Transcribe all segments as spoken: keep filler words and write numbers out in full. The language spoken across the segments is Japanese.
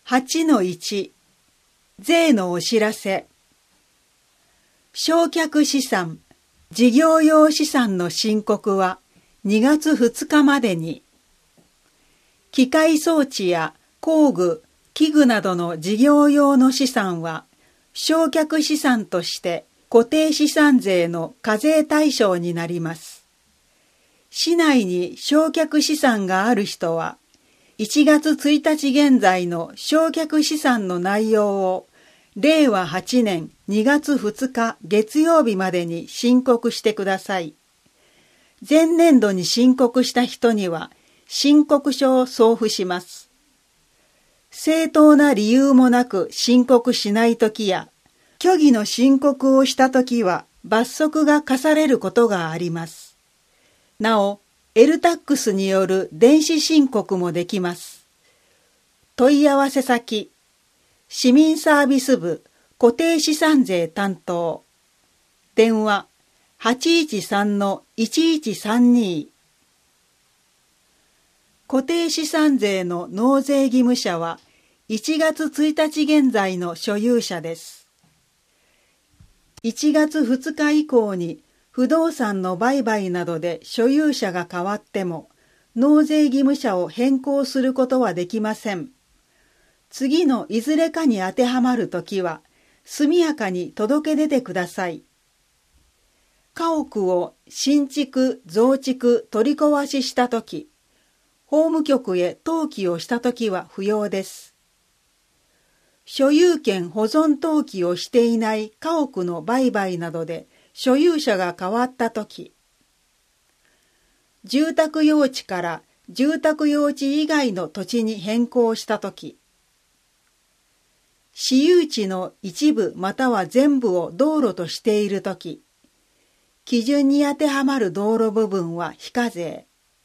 はちのいち 税のお知らせ。償却資産、事業用資産の申告はにがつふつかまでに、機械装置や工具、器具などの事業用の資産は償却資産として固定資産税の課税対象になります。市内に償却資産がある人はいちがつついたち現在の償却資産の内容をれいわはちねんにがつふつか月曜日までに申告してください。前年度に申告した人には申告書を送付します。正当な理由もなく申告しないときや、虚偽の申告をしたときは罰則が課されることがあります。なお、エルタックス による電子申告もできます。問い合わせ先、市民サービス部固定資産税担当、電話 はちいちさんのいちいちさんに。固定資産税の納税義務者はいちがつついたち現在の所有者です。いちがつふつか以降に不動産の売買などで所有者が変わっても納税義務者を変更することはできません。次のいずれかに当てはまるときは速やかに届け出てください。家屋を新築、増築、取り壊ししたとき、法務局へ登記をしたときは不要です。所有権保存登記をしていない家屋の売買などで所有者が変わったとき、住宅用地から住宅用地以外の土地に変更したとき、私有地の一部または全部を道路としているとき、基準に当てはまる道路部分は非課税。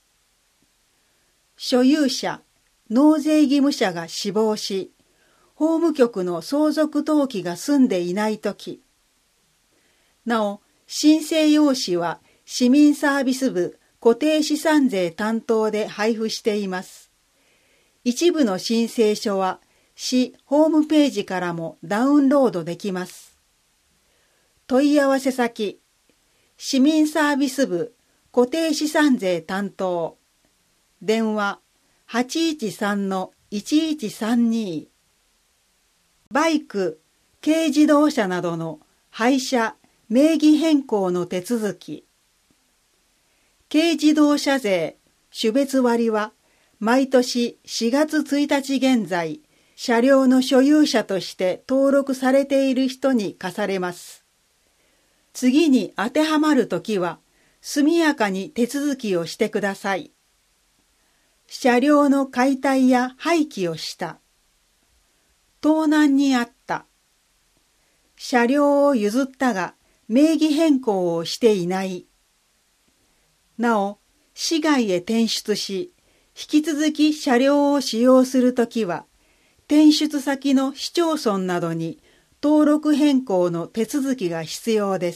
所有者、納税義務者が死亡し、法務局の相続登記が済んでいないとき、なお、申請用紙は市民サービス部固定資産税担当で配布しています。一部の申請書は市ホームページからもダウンロードできます。問い合わせ先、市民サービス部固定資産税担当、電話 はちいちさんのいちいちさんに。バイク、軽自動車などの廃車、名義変更の手続き。軽自動車税、種別割は、毎年しがつついたち現在、車両の所有者として登録されている人に課されます。次に当てはまるときは、速やかに手続きをしてください。車両の解体や廃棄をした。盗難にあった。車両を譲ったが名義変更をしていない。なお、市外へ転出し、引き続き車両を使用するときは、転出先の市町村などに登録変更の手続きが必要です。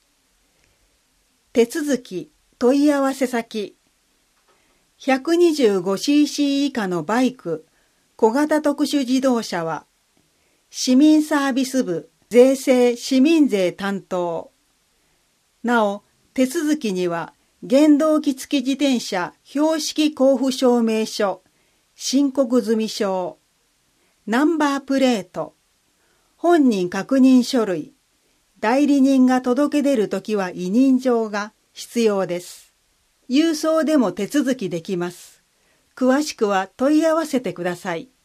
手続き、問い合わせ先、ひゃくにじゅうごシーシー 以下のバイク、小型特殊自動車は、市民サービス部税制市民税担当。なお、手続きには、原動機付自転車標識交付証明書、申告済証、ナンバープレート、本人確認書類、代理人が届け出るときは委任状が必要です。郵送でも手続きできます。詳しくは問い合わせてください。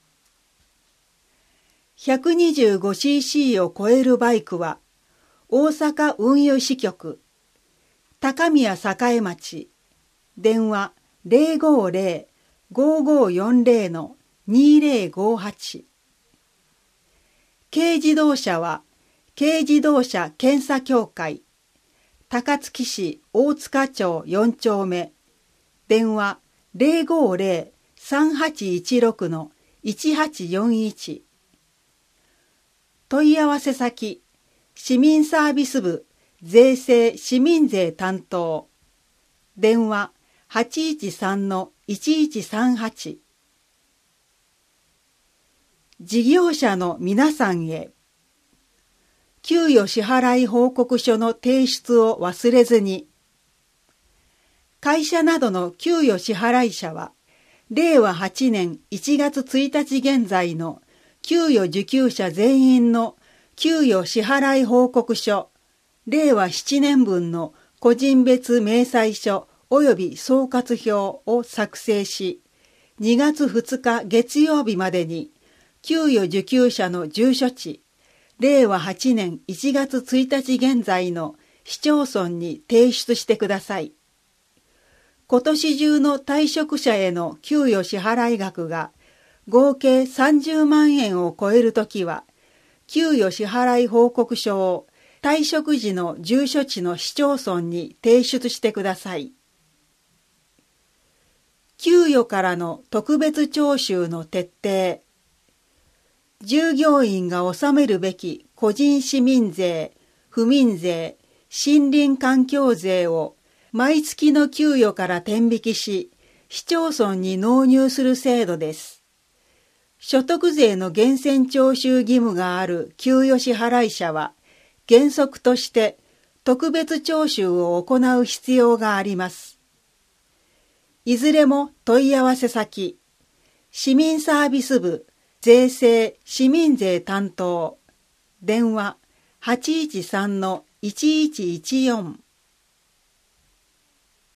ひゃくにじゅうごシーシー を超えるバイクは、大阪運輸支局、高宮栄町、電話 ゼロごゼロ ごごよんゼロ のにゼロごはち。軽自動車は、軽自動車検査協会、高槻市大塚町よん丁目、電話 ゼロごゼロ さんはちいちろく のいちはちよんいち。問い合わせ先、市民サービス部税制市民税担当、電話 はちいちさんのいちいちさんはち。 事業者の皆さんへ。給与支払い報告書の提出を忘れずに。会社などの給与支払い者は、れいわはちねんいちがつついたち現在の給与受給者全員の給与支払い報告書、れいわななねんぶんの個人別明細書及び総括表を作成し、にがつふつか月曜日までに給与受給者の住所地、れいわはちねんいちがつついたち現在の市町村に提出してください。今年中の退職者への給与支払い額が合計さんじゅうまんえんを超えるときは、給与支払い報告書を退職時の住所地の市町村に提出してください。給与からの特別徴収の徹底。従業員が納めるべき個人市民税、府民税、森林環境税を毎月の給与から天引きし、市町村に納入する制度です。所得税の源泉徴収義務がある給与支払い者は、原則として特別徴収を行う必要があります。いずれも問い合わせ先、市民サービス部、税制市民税担当、電話 はちいちさんのいちいちいちよん